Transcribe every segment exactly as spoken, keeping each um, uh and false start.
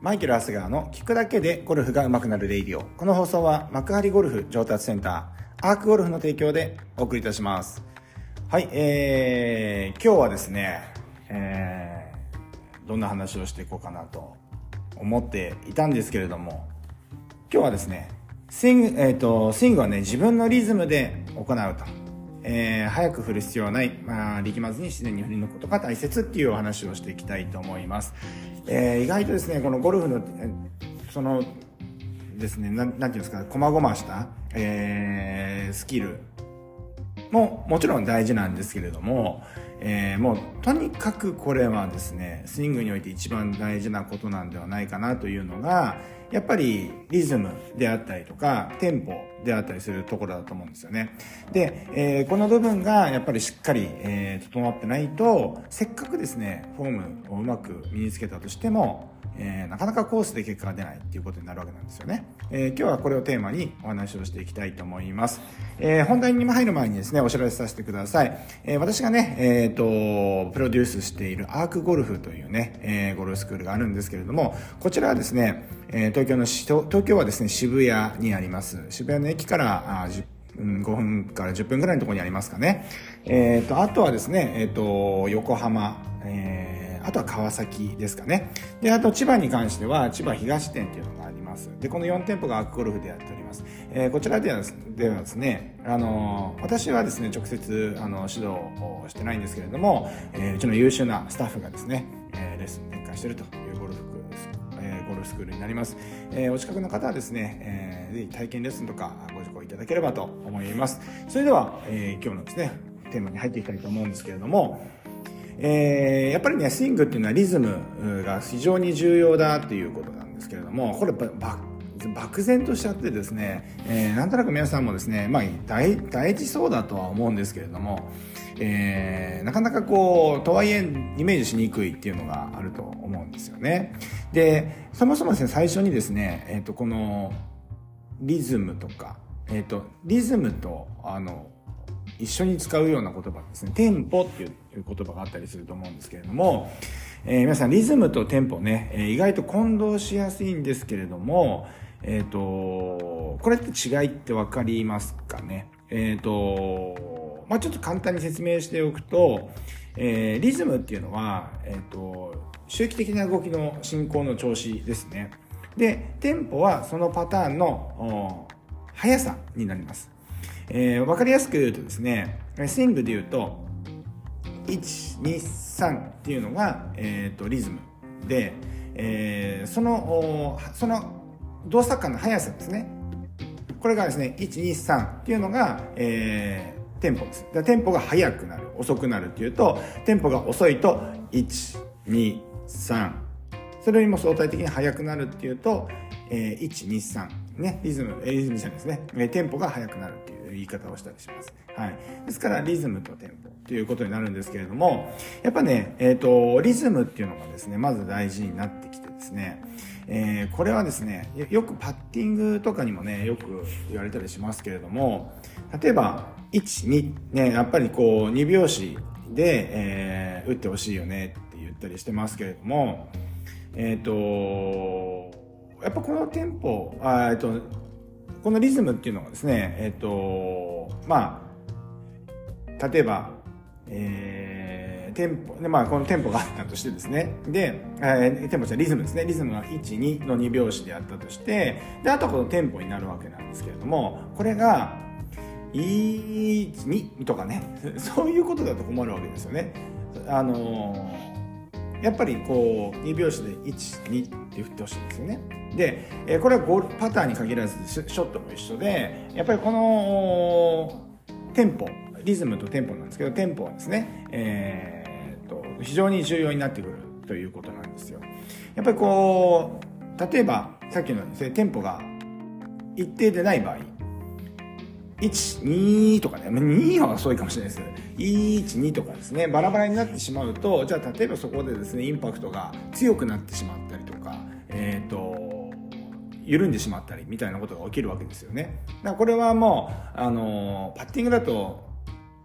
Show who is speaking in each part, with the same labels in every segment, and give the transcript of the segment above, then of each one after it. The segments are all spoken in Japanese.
Speaker 1: マイケル・アスガーの聞くだけでゴルフが上手くなるレイディオ。この放送は幕張ゴルフ上達センターアークゴルフの提供でお送りいたします。はい、えー、今日はですね、えー、どんな話をしていこうかなと思っていたんですけれども、今日はですね、スイング、えーと、スイングはね、自分のリズムで行うと。えー、早く振る必要はない、まあ、力まずに自然に振り抜くことが大切っていうお話をしていきたいと思います。えー、意外とですね、このゴルフの、そのですね、なん、なんていうんですか、細々した、えー、スキルももちろん大事なんですけれども、えー、もうとにかくこれはですね、スイングにおいて一番大事なことなんではないかなというのが、やっぱりリズムであったりとかテンポであったりするところだと思うんですよね。で、えー、この部分がやっぱりしっかり、えー、整ってないと、せっかくですねフォームをうまく身につけたとしても、えー、なかなかコースで結果が出ないっていうことになるわけなんですよね。えー、今日はこれをテーマにお話をしていきたいと思います。えー、本題に入る前にですね、お知らせさせてください。えー、私がね、えっとプロデュースしているアークゴルフというね、えー、ゴルフスクールがあるんですけれども、こちらはですね、えー、東京の東京はですね、渋谷にあります。渋谷の駅からあじゅうごふんからじゅっぷんぐらいのところにありますかね。えっとあとはですね、えっと横浜、えー、あとは川崎ですかね。で、あと千葉に関しては千葉東店っていうのがあります。で、このよん店舗がアークゴルフでやっております。えー、こちらではではですね、あのー、私はですね直接あの指導をしてないんですけれども、えー、うちの優秀なスタッフがですね、えー、レッスン展開しているというゴルフゴルフスクールになります。えー、お近くの方はですね、えー、ぜひ体験レッスンとかご受講いただければと思います。それでは、えー、今日のですねテーマに入っていきたいと思うんですけれども、えー、やっぱりね、スイングっていうのはリズムが非常に重要だということなんですけれども、これば漠然としちゃってですね、えー、なんとなく皆さんもですね、まあ大大事そうだとは思うんですけれども、えー、なかなかこうとはいえイメージしにくいっていうのがあると思うんですよね。で、そもそもですね、最初にですね、えっとこのリズムとか、えっとリズムとあの一緒に使うような言葉ですね、テンポっていう言葉があったりすると思うんですけれども、えー、皆さんリズムとテンポね、えー、意外と混同しやすいんですけれども、えっとこれって違いって分かりますかね。えっとまあちょっと簡単に説明しておくと、えー、リズムっていうのは、えっと周期的な動きの進行の調子ですね。で、テンポはそのパターンの速さになります。えー、分かりやすく言うとですね、スイングで言うといち、に、さんっていうのが、えー、とリズムで、えー、そのその動作間の速さですね、これがですねいち、に、さんっていうのが、えー、テンポです。で、テンポが速くなる遅くなるっていうと、テンポが遅いといち、に、さん、それよりも相対的に速くなるっていうと、えー、いち、に、さんね、リズム、えー、リズムじゃないですね、えー、テンポが速くなるっていう言い方をしたりします。はい。ですからリズムとテンポということになるんですけれども、やっぱね、えっとリズムっていうのがですね、まず大事になってきてですね、えー、これはですね、よくパッティングとかにもねよく言われたりしますけれども、例えばいち、にね、やっぱりこうに拍子で、えー、打ってほしいよねって言ったりしてますけれども、えっとやっぱこのテンポ、あえっとこのリズムっていうのがですね、えっとまあ例えば、えー、テンポで、まあこのテンポがあったとしてですね、で、えー、テンポじゃリズムですね、リズムがいち、にのに拍子であったとして、であとはこのテンポになるわけなんですけれども、これがいち、にとかね、そういうことだと困るわけですよね。あのーやっぱりこうに拍子でいち、にって振ってほしいんですよね。で、えこれはゴールパターンに限らずショットも一緒で、やっぱりこのテンポ、リズムとテンポなんですけど、テンポはですね、えー、と非常に重要になってくるということなんですよ。やっぱりこう例えばさっきのですね、テンポが一定でない場合、いち、にとかね、には遅いかもしれないです。いち、にとかですね、バラバラになってしまうと、じゃあ例えばそこでですね、インパクトが強くなってしまったりとか、えっと、緩んでしまったりみたいなことが起きるわけですよね。だからこれはもう、あの、パッティングだと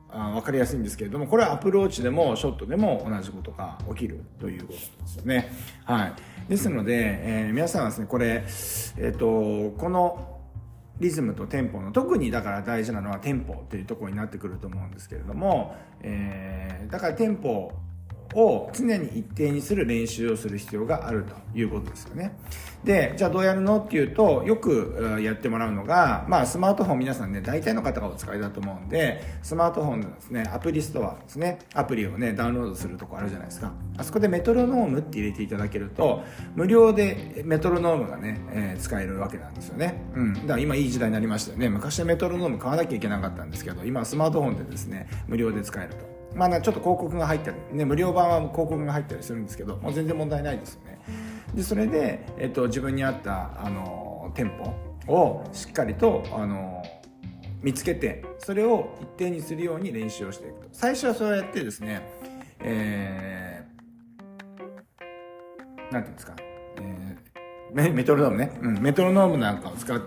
Speaker 1: あ分かりやすいんですけれども、これはアプローチでもショットでも同じことが起きるということですよね。はい。ですので、えー、皆さんはですね、これ、えっと、このリズムとテンポの、特にだから大事なのはテンポっていうところになってくると思うんですけれども、えー、だからテンポを常に一定にする練習をする必要があるということですよね。で、じゃあどうやるのっていうと、よくやってもらうのが、まあスマートフォン皆さんね、大体の方がお使いだと思うんで、スマートフォンのですね、アプリストアですね、アプリをね、ダウンロードするとこあるじゃないですか。あそこでメトロノームって入れていただけると、無料でメトロノームがね、えー、使えるわけなんですよね。うん。だから今いい時代になりましたよね。昔はメトロノーム買わなきゃいけなかったんですけど、今はスマートフォンでですね、無料で使えると。まあ、ちょっと広告が入ったり、ね、無料版は広告が入ったりするんですけど、もう全然問題ないですよね。で、それで、えっと、自分に合った、あの、テンポをしっかりと、あの、見つけて、それを一定にするように練習をしていくと。最初はそうやってですね、えー、なんていうんですか、えー、メ, メトロノームね、うん、メトロノームなんかを使って、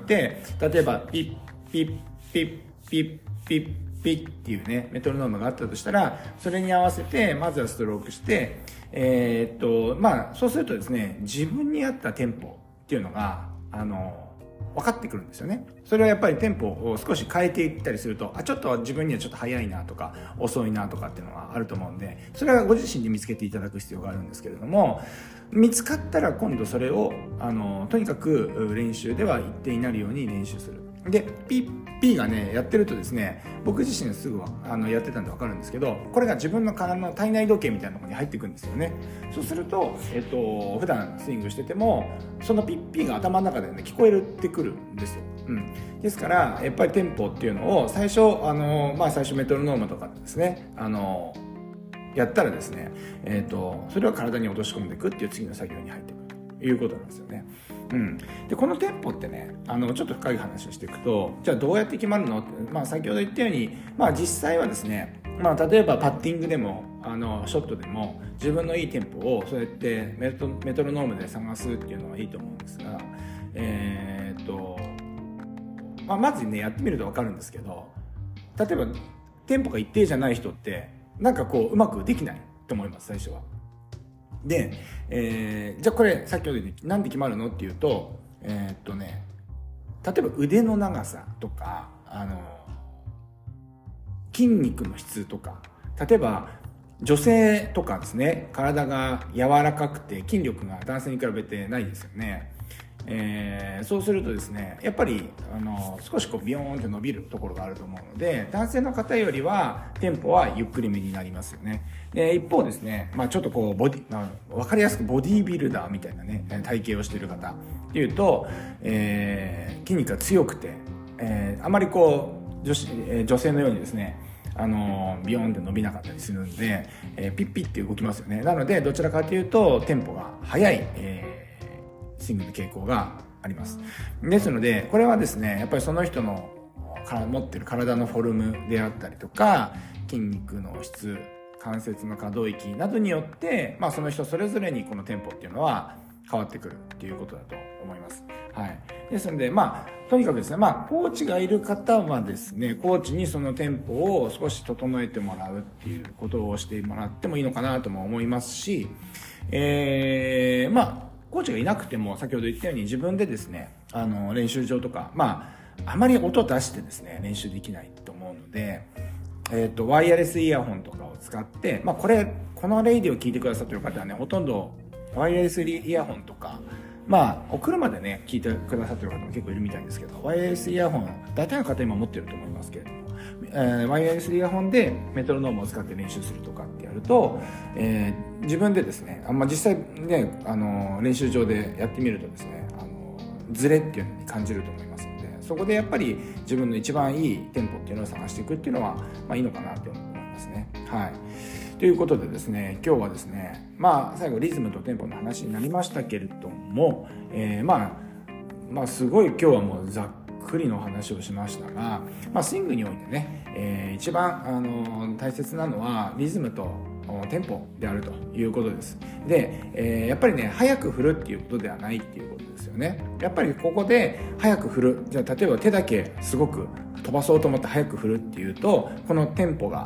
Speaker 1: 例えば、ピッ、ピッ、ピッ、ピッ、ピッ、ピッっていうね、メトロノームがあったとしたら、それに合わせて、まずはストロークして、えー、っと、まあ、そうするとですね、自分に合ったテンポっていうのが、あの、分かってくるんですよね。それはやっぱりテンポを少し変えていったりすると、あ、ちょっと自分にはちょっと早いなとか、遅いなとかっていうのがあると思うんで、それはご自身で見つけていただく必要があるんですけれども、見つかったら今度それを、あの、とにかく練習では一定になるように練習する。で、ピッ、ピーがね、やってるとですね、僕自身すぐはあのやってたんでわかるんですけど、これが自分の体の体内時計みたいなところに入っていくんですよね。そうすると、えっと、普段スイングしてても、そのピッピーが頭の中でね、聞こえてくるんですよ。うん。ですから、やっぱりテンポっていうのを最初、あの、まあ最初メトロノームとかですね、あの、やったらですね、えっと、それを体に落とし込んでいくっていう次の作業に入っていくということなんですよね。うん、でこのテンポってね、あのちょっと深い話をしていくと、じゃあどうやって決まるのって、まあ、先ほど言ったように、まあ、実際はですね、まあ、例えばパッティングでもあのショットでも自分のいいテンポをそうやってメト、メトロノームで探すっていうのはいいと思うんですが、えーっとまあ、まずねやってみると分かるんですけど、例えばテンポが一定じゃない人ってなんかこううまくできないと思います、最初は。で、えー、じゃあこれ先ほど言ってなんで決まるのっていうと、えー、っとね例えば腕の長さとか、あの筋肉の質とか、例えば女性とかですね、体が柔らかくて筋力が男性に比べてないですよね。えー、そうするとですね、やっぱりあの少しこうビヨーンと伸びるところがあると思うので、男性の方よりはテンポはゆっくりめになりますよね。で一方ですね、まあ、ちょっとこうボディ、まあ、分かりやすくボディービルダーみたいなね体型をしている方っていうと、えー、筋肉が強くて、えー、あまりこう 女子、えー、女性のようにですね、あのビヨーンって伸びなかったりするんで、えー、ピッピッって動きますよね。なのでどちらかというとテンポが速い、えースイングの傾向があります。ですのでこれはですね、やっぱりその人の持ってる体のフォルムであったりとか、筋肉の質、関節の可動域などによって、まあ、その人それぞれにこのテンポっていうのは変わってくるっていうことだと思います。はい。ですので、まあ、とにかくですね、まあ、コーチがいる方はですね、コーチにそのテンポを少し整えてもらうっていうことをしてもらってもいいのかなとも思いますし、えー、まあ、コーチがいなくても先ほど言ったように自分でですね、あの練習場とか、まああまり音出してですね練習できないと思うので、えっとワイヤレスイヤホンとかを使って、まあこれこのレイディを聞いてくださってる方はね、ほとんどワイヤレスイヤホンとか、まあお車でね聞いてくださってる方も結構いるみたいですけど、ワイヤレスイヤホン大体の方今持ってると思いますけれども、えー、ワイヤレスイヤホンでメトロノームを使って練習するとかってやると、えー、自分でですね、あんま実際ね、あの練習場でやってみるとですね、あのズレっていうのに感じると思いますので、そこでやっぱり自分の一番いいテンポっていうのを探していくっていうのは、まあ、いいのかなって思いますね。はい。ということでですね、今日はですね、まあ最後リズムとテンポの話になりましたけれども、えー、まあまあすごい今日はもうざっくりの話をしましたが、まあ、スイングにおいてね、えー、一番、あの大切なのはリズムとテンポであるということです。で、えー、やっぱりね早く振るっていうことではないっていうことですよね。やっぱりここで早く振る、じゃあ例えば手だけすごく飛ばそうと思って早く振るっていうと、このテンポが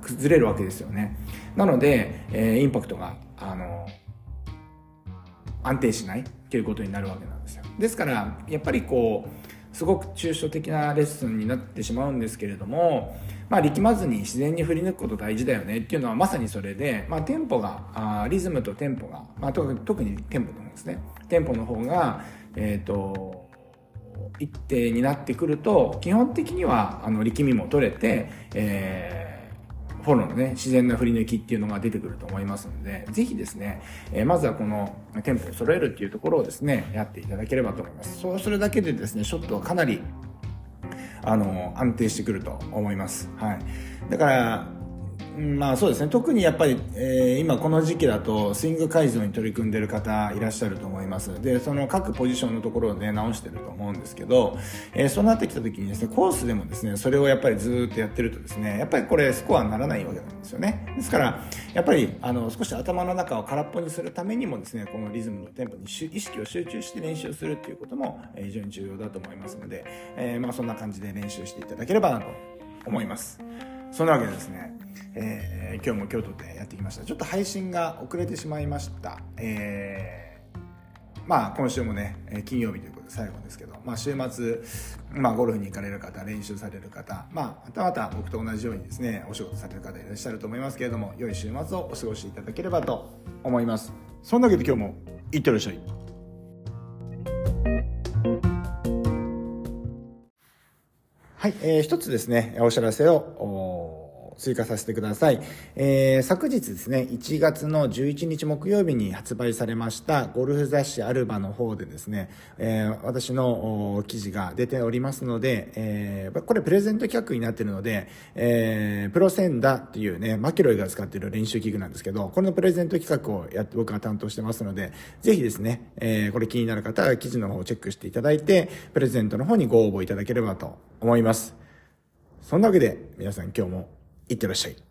Speaker 1: 崩れるわけですよね。なので、えー、インパクトが、あの、安定しないということになるわけなんですよ。ですから、やっぱりこう、すごく抽象的なレッスンになってしまうんですけれども、まあ、力まずに自然に振り抜くこと大事だよねっていうのはまさにそれで、まあ、テンポが、あリズムとテンポが、まあ、特にテンポの方ですね。テンポの方が、えっと、一定になってくると、基本的には、あの、力みも取れて、えーフォローのね、自然な振り抜きっていうのが出てくると思いますので、ぜひですね、えー、まずはこのテンポを揃えるっていうところをですね、やっていただければと思います。そうするだけでですね、ショットはかなり、あの、安定してくると思います。はい。だから、まあそうですね。特にやっぱり、えー、今この時期だとスイング改造に取り組んでる方いらっしゃると思います。で、その各ポジションのところをね、直してると思うんですけど、えー、そうなってきた時にですね、コースでもですね、それをやっぱりずーっとやってるとですね、やっぱりこれスコアにならないわけなんですよね。ですから、やっぱり、あの、少し頭の中を空っぽにするためにもですね、このリズムのテンポに意識を集中して練習するっていうことも非常に重要だと思いますので、えー、まあそんな感じで練習していただければなと思います。そんなわけでですね、えー、今日も京都でやってきました。ちょっと配信が遅れてしまいました。えー、まあ今週もね、金曜日ということで最後ですけど、まあ週末、まあゴルフに行かれる方、練習される方、まあまたまた僕と同じようにですね、お仕事される方いらっしゃると思いますけれども、良い週末をお過ごしいただければと思います。そんなわけで今日もいってらっしゃい。はい、えー、一つですね、お知らせを追加させてください。えー、昨日ですね、いちがつのじゅういちにち木曜日に発売されましたゴルフ雑誌アルバの方でですね、えー、私の記事が出ておりますので、えー、これプレゼント企画になっているので、えー、プロセンダっていうね、マキロイが使っている練習器具なんですけど、このプレゼント企画をやって僕が担当してますので、ぜひですね、えー、これ気になる方は記事の方をチェックしていただいて、プレゼントの方にご応募いただければと思います。そんなわけで皆さん今日もいってらっしゃい。